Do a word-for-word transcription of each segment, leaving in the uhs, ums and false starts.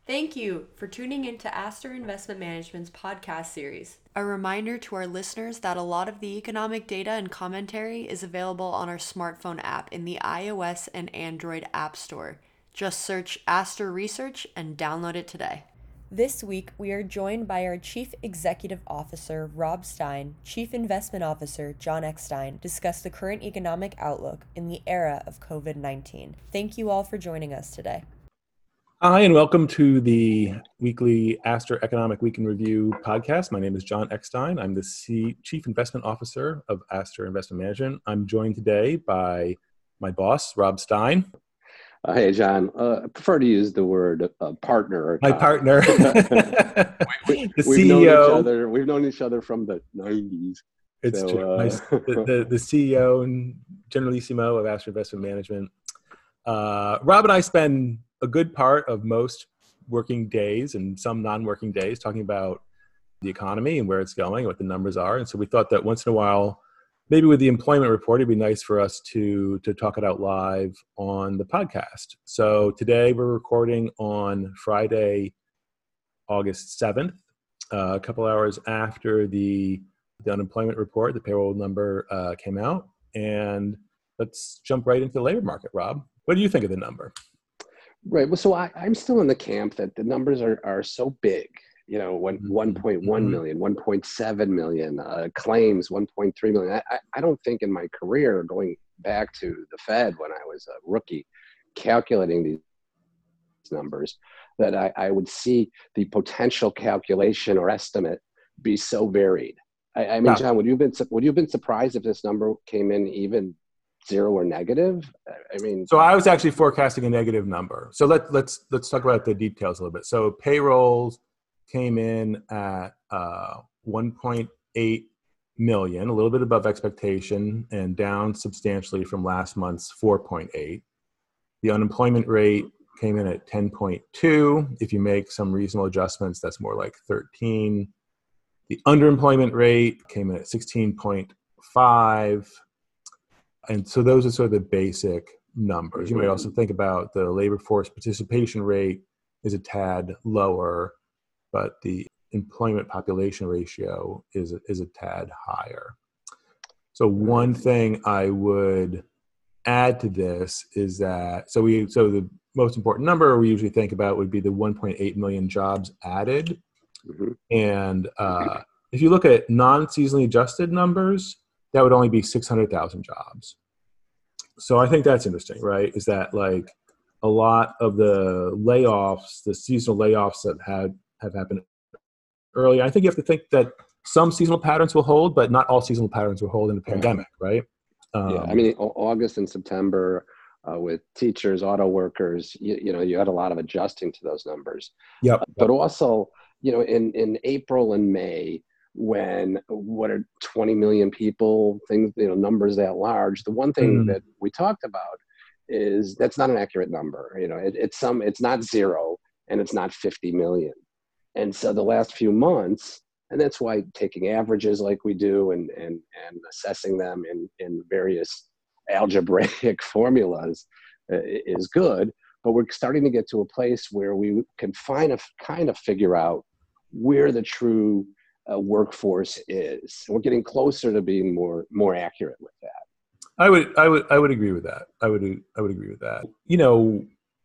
Thank you for tuning into Aster Investment Management's podcast series. A reminder to our listeners that a lot of the economic data and commentary is available on our smartphone app in the iOS and Android App Store. Just search Aster Research and download it today. This week, we are joined by our Chief Executive Officer, Rob Stein, Chief Investment Officer, John Eckstein, to discuss the current economic outlook in the era of covid nineteen. Thank you all for joining us today. Hi, and welcome to the weekly Aster Economic Week in Review podcast. My name is John Eckstein. I'm the C- Chief Investment Officer of Aster Investment Management. I'm joined today by my boss, Rob Stein. Uh, hey, John. Uh, I prefer to use the word uh, partner. Or my partner, we, the we've C E O. Known each other, we've known each other from the nineties. It's so, true. Uh... My, the, the, the C E O and Generalissimo of Aster Investment Management. Uh, Rob and I spend a good part of most working days and some non-working days talking about the economy and where it's going, what the numbers are. And so we thought that once in a while, maybe with the employment report, it'd be nice for us to, to talk it out live on the podcast. So today we're recording on Friday, August seventh, uh, a couple hours after the, the unemployment report, the payroll number uh, came out. And let's jump right into the labor market, Rob. What do you think of the number? Right. Well, so I, I'm still in the camp that the numbers are, are so big, you know, one, Mm-hmm. one point one million, one point seven million, uh, claims one point three million. I, I don't think in my career, going back to the Fed when I was a rookie, calculating these numbers, that I, I would see the potential calculation or estimate be so varied. I, I mean, Yeah. John, would you have been, would you have been surprised if this number came in even zero or negative? I mean, so I was actually forecasting a negative number. So let, let's let's talk about the details a little bit. So payrolls came in at uh, one point eight million, a little bit above expectation and down substantially from last month's four point eight. The unemployment rate came in at ten point two. If you make some reasonable adjustments, that's more like thirteen. The underemployment rate came in at sixteen point five. And so those are sort of the basic numbers. You might also think about the labor force participation rate is a tad lower, but the employment population ratio is a, is a tad higher. So one thing I would add to this is that, so we so the most important number we usually think about would be the one point eight million jobs added. mm-hmm. And uh, if you look at non-seasonally adjusted numbers, that would only be six hundred thousand jobs. So I think that's interesting, right? Is that like a lot of the layoffs, the seasonal layoffs that had have happened early, I think you have to think that some seasonal patterns will hold, but not all seasonal patterns will hold in the pandemic, right? Um, yeah, I mean, August and September uh, with teachers, auto workers, you, you know, you had a lot of adjusting to those numbers. Yep. Uh, but also, you know, in, in April and May, when what are twenty million people, things, you know, numbers that large, the one thing Mm. that we talked about is that's not an accurate number. You know, it, it's some, it's not zero and it's not fifty million. And so the last few months, and that's why taking averages like we do and and and assessing them in, in various algebraic formulas uh, is good. But we're starting to get to a place where we can find a kind of figure out where the true uh, workforce is. We're getting closer to being more more accurate with that. I would, I would, I would agree with that. I would, I would agree with that. You know,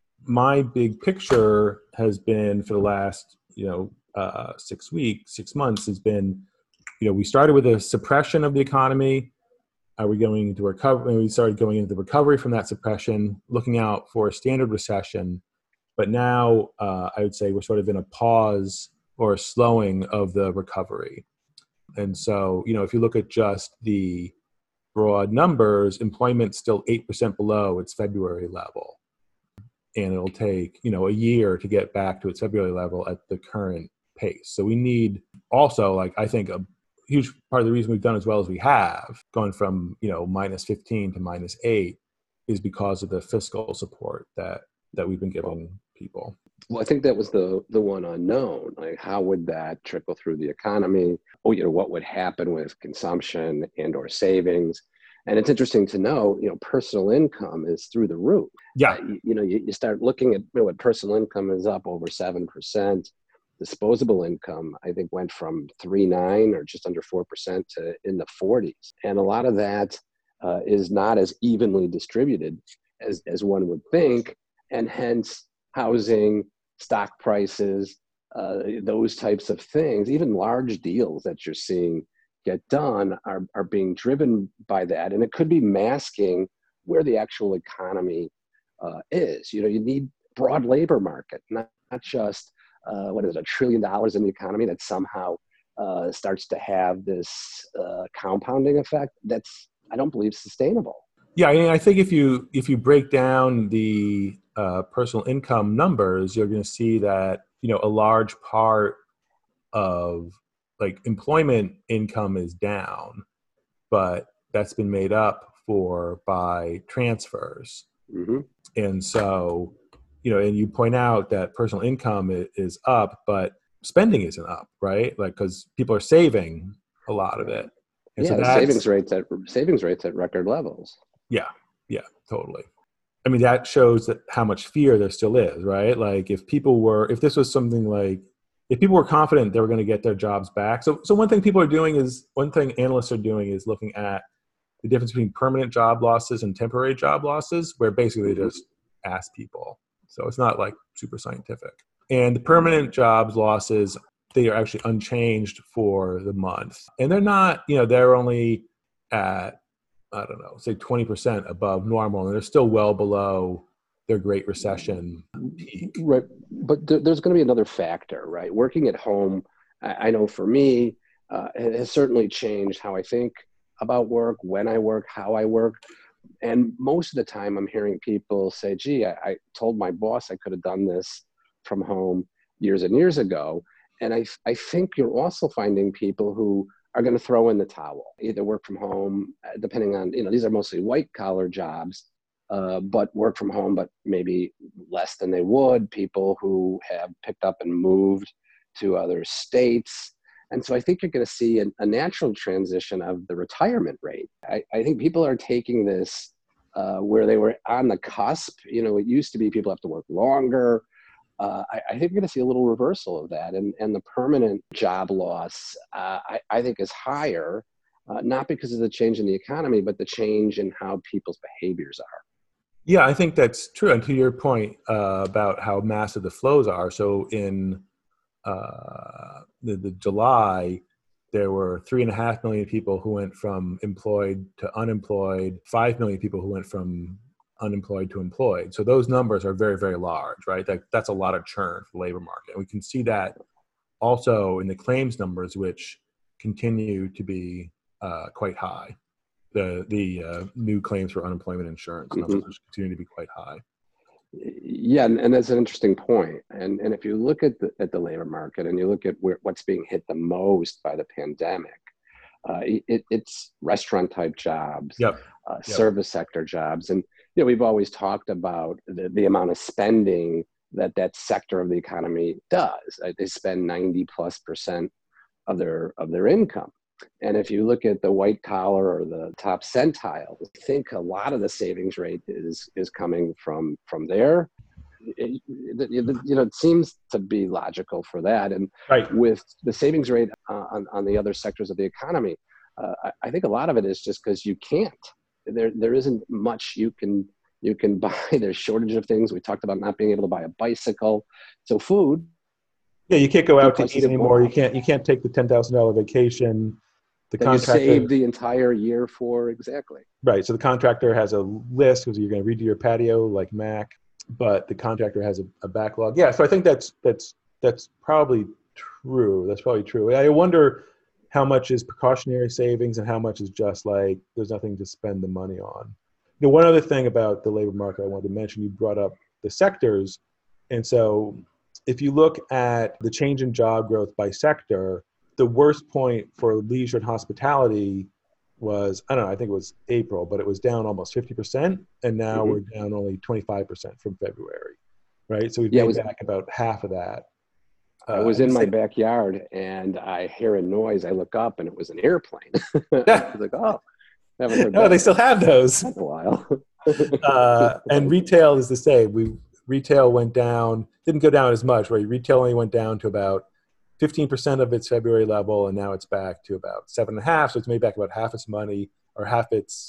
my big picture has been for the last, you know, uh, six weeks, six months has been, you know, we started with a suppression of the economy. Are we going into recovery? We started going into the recovery from that suppression, looking out for a standard recession. But now uh, I would say we're sort of in a pause or a slowing of the recovery. And so, you know, if you look at just the broad numbers, employment's still eight percent below its February level. And it'll take, you know, a year to get back to its February level at the current pace. So we need also, like, I think a huge part of the reason we've done as well as we have, gone from, you know, minus fifteen to minus eight, is because of the fiscal support that that we've been giving people. Well, I think that was the the one unknown. Like, how would that trickle through the economy? Oh, you know, what would happen with consumption and or savings? And it's interesting to know, you know, personal income is through the roof. Yeah. Uh, you, you know, you, you start looking at, you know, what personal income is up over seven percent. Disposable income, I think, went from three nine or just under four percent to in the forties. And a lot of that uh, is not as evenly distributed as, as one would think. And hence housing, stock prices, uh, those types of things, even large deals that you're seeing get done are, are being driven by that. And it could be masking where the actual economy uh, is. You know, you need broad labor market, not, not just, uh, what is it, a trillion dollars in the economy that somehow uh, starts to have this uh, compounding effect. That's, I don't believe, sustainable. Yeah, I mean, I think if you if you break down the uh, personal income numbers, you're going to see that, you know, a large part of like employment income is down, but that's been made up for by transfers. Mm-hmm. And so, you know, and you point out that personal income is up, but spending isn't up, right? Like, because people are saving a lot of it. And yeah, so savings rates at savings rates at record levels. Yeah, yeah, totally. I mean, that shows that how much fear there still is, right? Like if people were, if this was something like, if people were confident they were going to get their jobs back. So, so one thing people are doing is, one thing analysts are doing is looking at the difference between permanent job losses and temporary job losses, where basically they just ask people. So it's not like super scientific. And the permanent jobs losses, they are actually unchanged for the month. And they're not, you know, they're only at, I don't know, say twenty percent above normal, and they're still well below their Great Recession peak. Right. But th- there's going to be another factor, right? Working at home, I, I know for me, uh, it has certainly changed how I think about work, when I work, how I work. And most of the time I'm hearing people say, gee, I, I told my boss I could have done this from home years and years ago. And I, I think you're also finding people who are going to throw in the towel, either work from home, depending on, you know, these are mostly white collar jobs, uh, but work from home, but maybe less than they would, people who have picked up and moved to other states. And so I think you're going to see a, a natural transition of the retirement rate. I, I think people are taking this uh, where they were on the cusp. You know, it used to be people have to work longer. Uh, I, I think we're going to see a little reversal of that. And, and the permanent job loss, uh, I, I think, is higher, uh, not because of the change in the economy, but the change in how people's behaviors are. Yeah, I think that's true. And to your point uh, about how massive the flows are. So in uh, the, the July, there were three and a half million people who went from employed to unemployed, five million people who went from unemployed to employed. So those numbers are very, very large, right? That, that's a lot of churn for the labor market. And we can see that also in the claims numbers, which continue to be uh, quite high. The the uh, new claims for unemployment insurance numbers mm-hmm. continue to be quite high. Yeah, and, and that's an interesting point. And and if you look at the at the labor market and you look at where, what's being hit the most by the pandemic, uh, it, it's restaurant type jobs, yep. Uh, yep. service sector jobs, and you know we've always talked about the, the amount of spending that that sector of the economy does. Uh, they spend ninety plus percent of their of their income. And if you look at the white collar or the top centile, I think a lot of the savings rate is is coming from from there. It, it, you know, it seems to be logical for that. And right. with the savings rate uh, on, on the other sectors of the economy, uh, I, I think a lot of it is just because you can't. There there isn't much you can you can buy. There's shortage of things. We talked about not being able to buy a bicycle. So food. Yeah, you can't go out to eat anymore. You can't you can't take the ten thousand dollar vacation. The that contractor, you saved the entire year for, exactly. Right. So the contractor has a list because you're going to redo your patio like Mac, but the contractor has a, a backlog. Yeah. So I think that's that's that's probably true. That's probably true. I wonder how much is precautionary savings and how much is just like there's nothing to spend the money on. You know, one other thing about the labor market I wanted to mention, you brought up the sectors, and so if you look at the change in job growth by sector, the worst point for leisure and hospitality was, I don't know, I think it was April, but it was down almost fifty percent. And now mm-hmm. we're down only twenty-five percent from February, right? So we've yeah, made was, back about half of that. Uh, I was in my backyard and I hear a noise. I look up and it was an airplane. I was like, oh, Haven't heard No, that they still have those. in a while. uh, and retail is the same. We retail went down, didn't go down as much, right? Retail only went down to about fifteen percent of its February level, and now it's back to about seven and a half. So it's made back about half its money or half its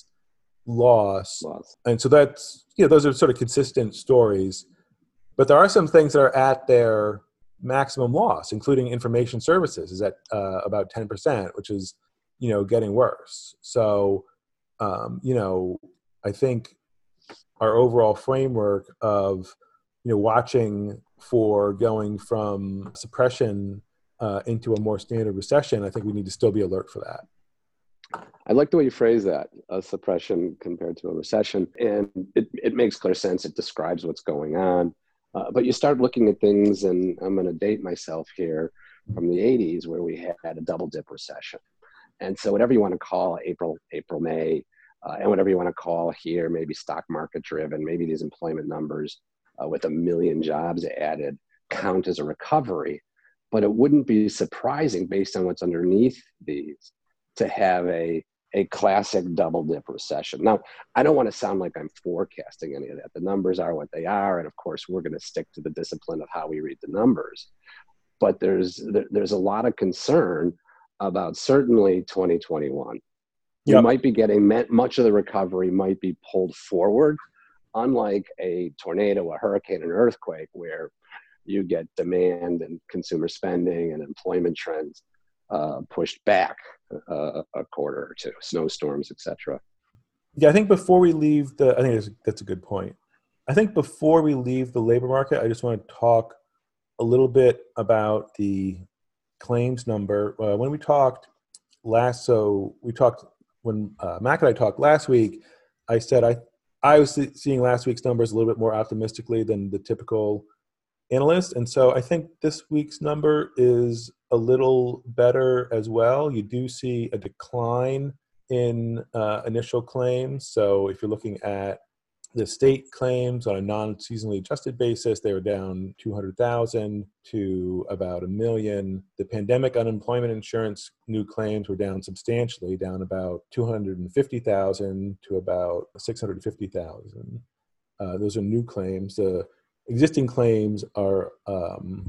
loss. Loss. And so that's, you know, those are sort of consistent stories. But there are some things that are at their maximum loss, including information services is at uh, about ten percent, which is, you know, getting worse. So, um, you know, I think our overall framework of, you know, watching for going from suppression uh, into a more standard recession, I think we need to still be alert for that. I like the way you phrase that, a suppression compared to a recession. And it, it makes clear sense. It describes what's going on. Uh, but you start looking at things, and I'm going to date myself here, from the eighties where we had a double dip recession. And so whatever you want to call April, April, May, uh, and whatever you want to call here, maybe stock market driven, maybe these employment numbers uh, with a million jobs added count as a recovery. But it wouldn't be surprising based on what's underneath these to have a, a classic double dip recession. Now, I don't want to sound like I'm forecasting any of that. The numbers are what they are. And of course, we're going to stick to the discipline of how we read the numbers. But there's, there, there's a lot of concern about certainly twenty twenty-one. Yep. We might be getting, much of the recovery might be pulled forward, unlike a tornado, a hurricane, an earthquake, where you get demand and consumer spending and employment trends uh, pushed back uh, a quarter or two, snowstorms, et cetera. Yeah, I think before we leave the, I think that's, that's a good point. I think before we leave the labor market, I just want to talk a little bit about the claims number. Uh, when we talked last, so we talked, when uh, Mac and I talked last week, I said I, I was seeing last week's numbers a little bit more optimistically than the typical analyst. And so I think this week's number is a little better as well. You do see a decline in uh, initial claims. So if you're looking at the state claims on a non-seasonally adjusted basis, they were down two hundred thousand to about a million. The pandemic unemployment insurance new claims were down substantially, down about two hundred fifty thousand to about six hundred fifty thousand. Uh, those are new claims. The existing claims are um,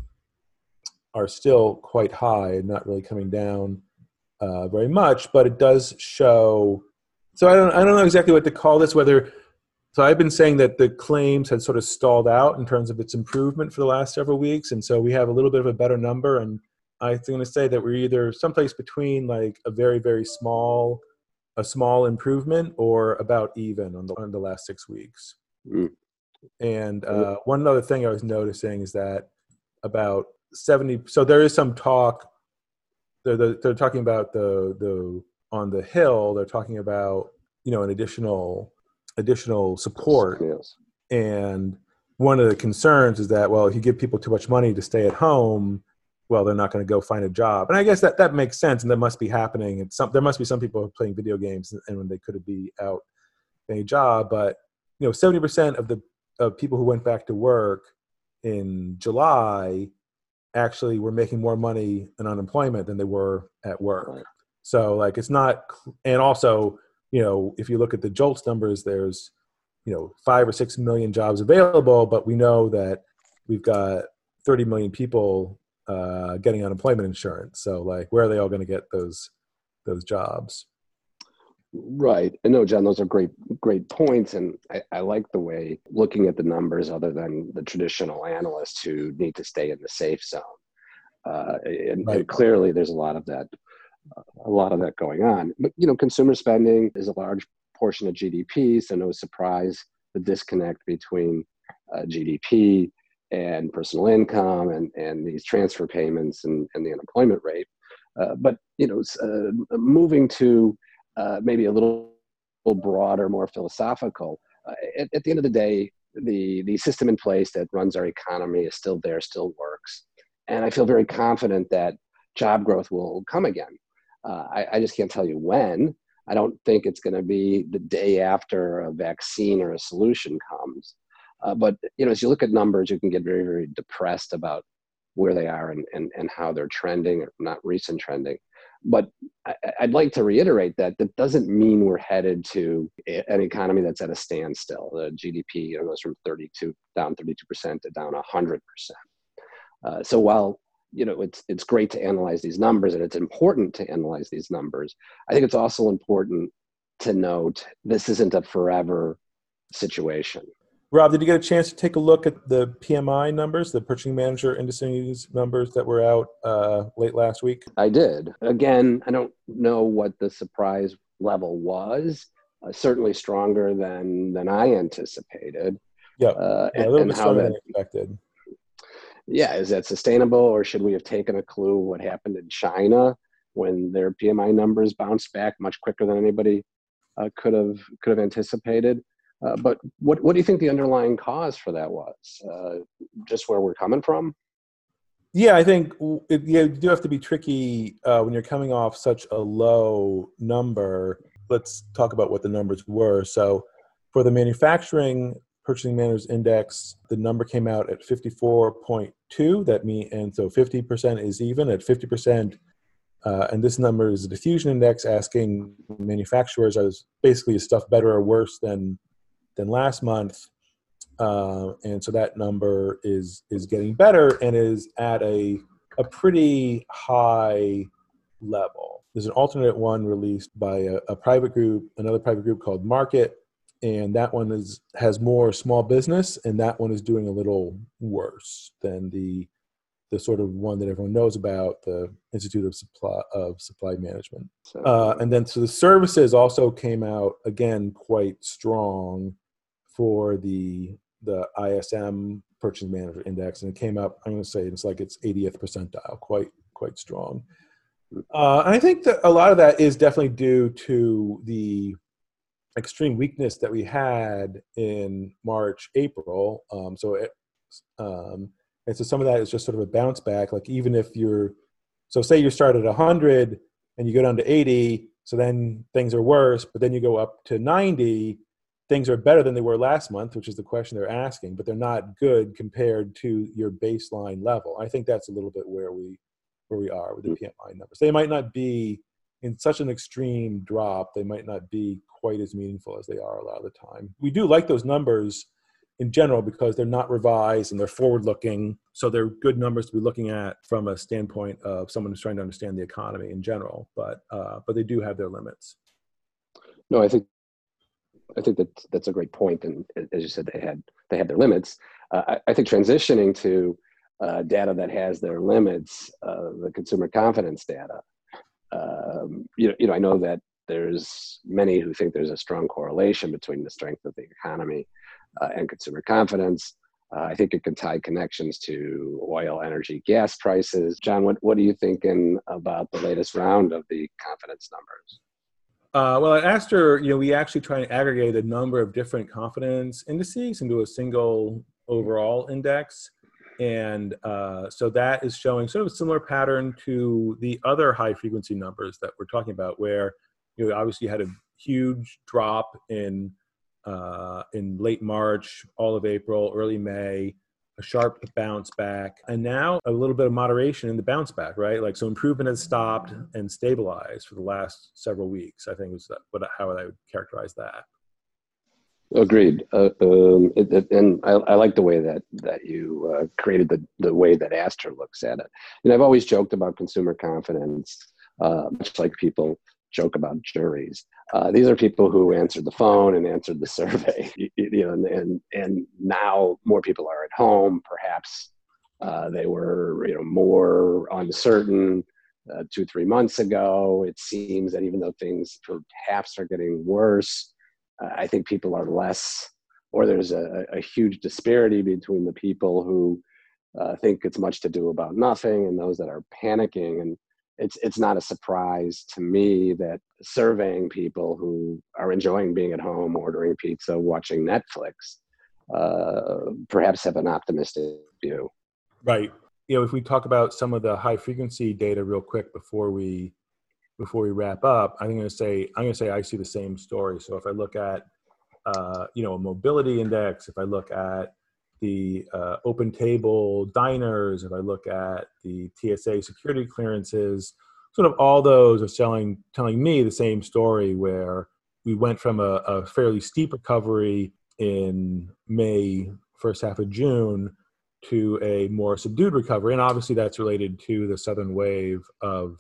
are still quite high and not really coming down uh, very much, but it does show. So I don't I don't know exactly what to call this, whether. So I've been saying that the claims had sort of stalled out in terms of its improvement for the last several weeks. And so we have a little bit of a better number. And I'm going to say that we're either someplace between like a very, very small, a small improvement or about even on the, on the last six weeks. Mm. And uh, one other thing I was noticing is that about seventy, so there is some talk, they're, they're talking about the, the, on the Hill, they're talking about, you know, an additional additional support. Yes. And one of the concerns is that, well, if you give people too much money to stay at home, well, they're not going to go find a job. And I guess that, that makes sense, and that must be happening. It's some, there must be some people playing video games and when they could be out getting a job. But, you know, seventy percent of the of people who went back to work in July actually were making more money in unemployment than they were at work. Right. So, like, it's not, and also, you know, if you look at the JOLTS numbers, there's, you know, five or six million jobs available, but we know that we've got thirty million people uh, getting unemployment insurance. So, like, where are they all going to get those those jobs? Right. And no, John, those are great, great points. And I, I like the way looking at the numbers other than the traditional analysts who need to stay in the safe zone. Uh, and, right. and clearly there's a lot of that a lot of that going on. But, you know, consumer spending is a large portion of G D P, so no surprise the disconnect between uh, G D P and personal income and, and these transfer payments and, and the unemployment rate. Uh, but, you know, uh, moving to uh, maybe a little, little broader, more philosophical, uh, at, at the end of the day, the, the system in place that runs our economy is still there, still works. And I feel very confident that job growth will come again. Uh, I, I just can't tell you when. I don't think it's going to be the day after a vaccine or a solution comes. Uh, but, you know, as you look at numbers, you can get very, very depressed about where they are and, and, and how they're trending, or not recent trending. But I, I'd like to reiterate that that doesn't mean we're headed to an economy that's at a standstill. The G D P, you know, goes from thirty-two down thirty-two percent to down one hundred percent. Uh, so while you know it's it's great to analyze these numbers and it's important to analyze these numbers, I think it's also important to note this isn't a forever situation. Rob, did you get a chance to take a look at the P M I numbers, the Purchasing Manager Indices numbers that were out uh, late last week? I did. Again, I don't know what the surprise level was. Uh, certainly stronger than than I anticipated. Yeah, uh, yeah and, a little and bit how stronger that, than expected. Yeah, is that sustainable, or should we have taken a clue what happened in China when their P M I numbers bounced back much quicker than anybody uh, could have could have anticipated? Uh, but what, what do you think the underlying cause for that was? Uh, just where we're coming from? Yeah, I think it, yeah, you do have to be tricky uh, when you're coming off such a low number. Let's talk about what the numbers were. So for the manufacturing Purchasing Managers Index, the number came out at fifty-four point two. That mean, and so fifty percent is even at fifty percent. Uh, and this number is a diffusion index asking manufacturers, is basically is stuff better or worse than than last month, uh, and so that number is is getting better and is at a a pretty high level. There's an alternate one released by a, a private group, another private group called Market, and that one is has more small business, and that one is doing a little worse than the the sort of one that everyone knows about, the Institute of Supply of Supply Management. So, uh, and then so the services also came out again quite strong for the the I S M Purchasing Manager Index, and it came up, I'm going to say it's like its eightieth percentile, quite quite strong. Uh, and I think that a lot of that is definitely due to the extreme weakness that we had in March, April. Um, so it, um, and so some of that is just sort of a bounce back. Like even if you're, so say you start at one hundred and you go down to eighty, so then things are worse, but then you go up to ninety, things are better than they were last month, which is the question they're asking, but they're not good compared to your baseline level. I think that's a little bit where we where we are with the P M I numbers. They might not be in such an extreme drop, they might not be quite as meaningful as they are a lot of the time. We do like those numbers in general because they're not revised and they're forward-looking, so they're good numbers to be looking at from a standpoint of someone who's trying to understand the economy in general, but uh, but they do have their limits. No, I think I think that that's a great point, and as you said, they had they had their limits. Uh, I, I think transitioning to uh, data that has their limits, uh, the consumer confidence data. Um, you know, you know, I know that there's many who think there's a strong correlation between the strength of the economy uh, and consumer confidence. Uh, I think it can tie connections to oil, energy, gas prices. John, what what are you thinking about the latest round of the confidence numbers? Uh, well, at Aster, you know, we actually try and aggregate a number of different confidence indices into a single overall index. And uh, so that is showing sort of a similar pattern to the other high frequency numbers that we're talking about, where you know, obviously you had a huge drop in uh, in late March, all of April, early May, a sharp bounce back, and now a little bit of moderation in the bounce back, right? Like, so improvement has stopped and stabilized for the last several weeks, I think is what, how I would characterize that. Agreed. Uh, um, it, it, and I, I like the way that that you uh, created the, the way that Aster looks at it. And I've always joked about consumer confidence, uh, much like people joke about juries. Uh, these are people who answered the phone and answered the survey. you, you know, and, and and now more people are at home. Perhaps uh, they were, you know, more uncertain uh, two, three months ago. It seems that even though things perhaps are getting worse, uh, I think people are less, or there's a, a huge disparity between the people who uh, think it's much to do about nothing and those that are panicking. And it's it's not a surprise to me that surveying people who are enjoying being at home, ordering pizza, watching Netflix, uh, perhaps have an optimistic view. Right. You know, if we talk about some of the high frequency data real quick before we before we wrap up, I'm going to say I'm going to say I see the same story. So if I look at uh, you know, a mobility index, if I look at the uh, open table diners, if I look at the T S A security clearances, sort of all those are selling, telling me the same story, where we went from a, a fairly steep recovery in May, first half of June, to a more subdued recovery. And obviously that's related to the southern wave of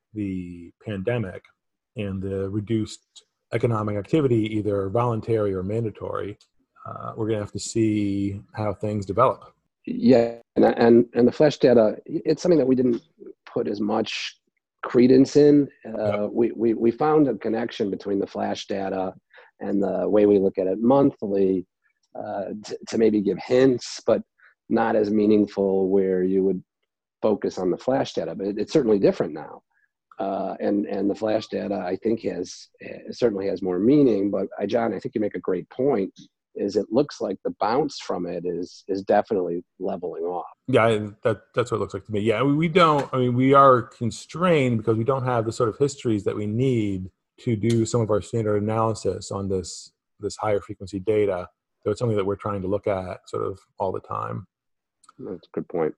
the pandemic and the reduced economic activity, either voluntary or mandatory. Uh, we're going to have to see how things develop. Yeah, and, and and the flash data, it's something that we didn't put as much credence in. Uh, Yep. we, we, we found a connection between the flash data and the way we look at it monthly uh, to, to maybe give hints, but not as meaningful where you would focus on the flash data. But it, it's certainly different now. Uh, and, and the flash data, I think, has it certainly has more meaning. But uh, John, I think you make a great point, is it looks like the bounce from it is is definitely leveling off. Yeah, I- that that's what it looks like to me. Yeah, we we don't, I mean, we are constrained because we don't have the sort of histories that we need to do some of our standard analysis on this this higher frequency data. So it's something that we're trying to look at sort of all the time. That's a good point.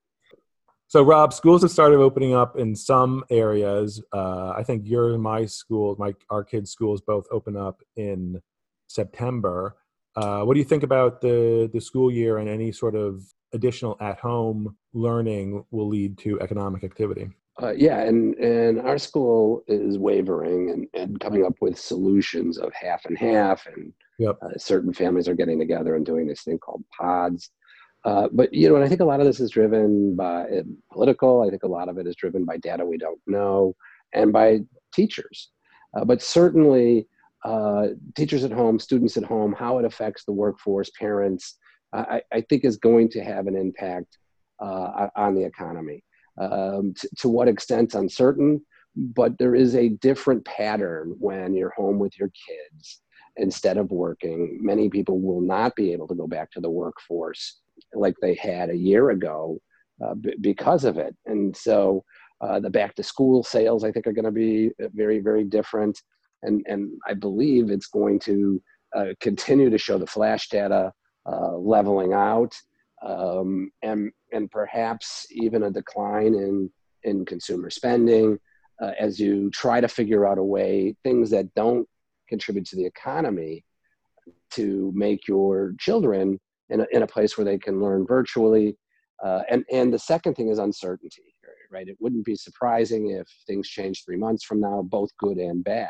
So Rob, schools have started opening up in some areas. Uh, I think your and my school, my our kids' schools both open up in September. Uh, what do you think about the, the school year, and any sort of additional at-home learning will lead to economic activity? Uh, yeah, and, and our school is wavering and, and coming up with solutions of half and half, and Yep. uh, certain families are getting together and doing this thing called pods. Uh, but, you know, and I think a lot of this is driven by uh, political. I think a lot of it is driven by data we don't know, and by teachers. Uh, but certainly uh, teachers at home, students at home, how it affects the workforce, parents, uh, I, I think is going to have an impact uh, on the economy. Um, to, to what extent, uncertain, but there is a different pattern when you're home with your kids instead of working. Many people will not be able to go back to the workforce like they had a year ago uh, b- because of it. And so uh, the back to school sales, I think, are going to be very, very different. And, and I believe it's going to uh, continue to show the flash data uh, leveling out, um, and, and perhaps even a decline in, in consumer spending uh, as you try to figure out a way, things that don't contribute to the economy, to make your children in a, in a place where they can learn virtually. Uh, and, and the second thing is uncertainty, right? It wouldn't be surprising if things change three months from now, both good and bad.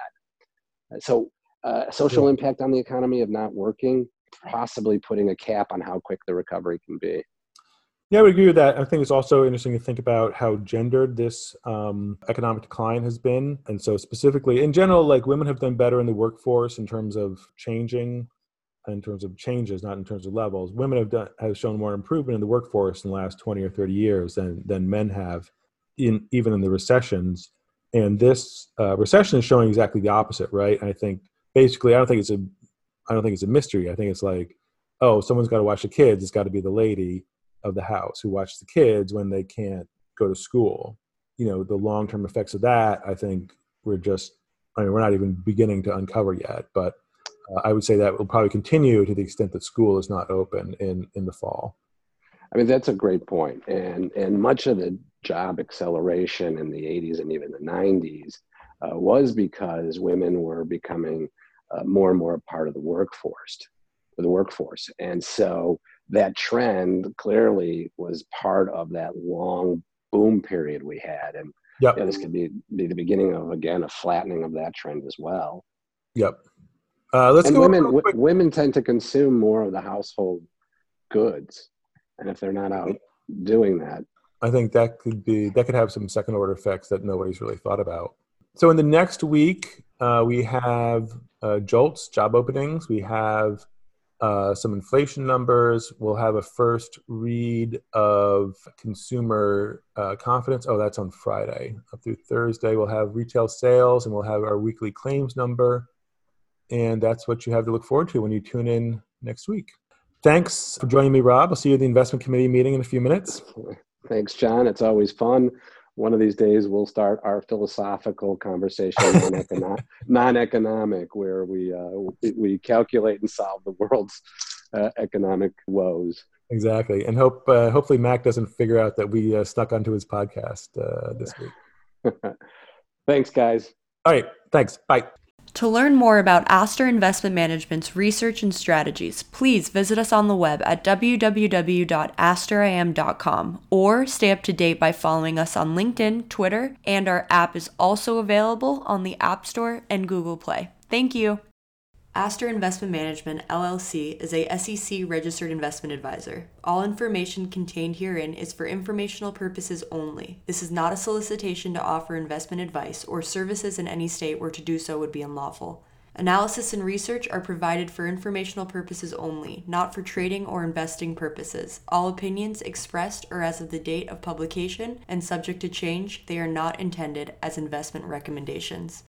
So uh, social Yeah. impact on the economy of not working, possibly putting a cap on how quick the recovery can be. Yeah, I would agree with that. I think it's also interesting to think about how gendered this um, economic decline has been. And so specifically, in general, like women have done better in the workforce in terms of changing, in terms of changes, not in terms of levels. Women have done have shown more improvement in the workforce in the last twenty or thirty years than than men have, in even in the recessions. And this uh, recession is showing exactly the opposite, right? And I think basically, I don't think it's a, I don't think it's a mystery. I think it's like, oh, someone's got to watch the kids. It's got to be the lady of the house who watches the kids when they can't go to school. You know, the long-term effects of that, I think we're just, I mean, we're not even beginning to uncover yet, but uh, I would say that will probably continue to the extent that school is not open in, in the fall. I mean, that's a great point. And, and much of the job acceleration in the eighties and even the nineties uh, was because women were becoming uh, more and more a part of the workforce, the workforce. And so that trend clearly was part of that long boom period we had. And Yep. you know, this could be, be the beginning of, again, a flattening of that trend as well. Yep. Uh, let's and go women, real quick. w- women tend to consume more of the household goods. And if they're not out doing that, I think that could be, that could have some second order effects that nobody's really thought about. So in the next week, uh, we have uh, JOLTS, job openings. We have uh, some inflation numbers. We'll have a first read of consumer uh, confidence. Oh, that's on Friday. Up through Thursday, we'll have retail sales, and we'll have our weekly claims number. And that's what you have to look forward to when you tune in next week. Thanks for joining me, Rob. I'll see you at the investment committee meeting in a few minutes. Thanks, John. It's always fun. One of these days, we'll start our philosophical conversation, non-economic, non-economic, where we, uh, we we calculate and solve the world's uh, economic woes. Exactly, and hope uh, hopefully Mac doesn't figure out that we uh, snuck onto his podcast uh, this week. Thanks, guys. All right. Thanks. Bye. To learn more about Aster Investment Management's research and strategies, please visit us on the web at w w w dot aster i m dot com or stay up to date by following us on LinkedIn, Twitter, and our app is also available on the App Store and Google Play. Thank you. Aster Investment Management, L L C, is a S E C-registered investment advisor. All information contained herein is for informational purposes only. This is not a solicitation to offer investment advice or services in any state where to do so would be unlawful. Analysis and research are provided for informational purposes only, not for trading or investing purposes. All opinions expressed are as of the date of publication and subject to change. They are not intended as investment recommendations.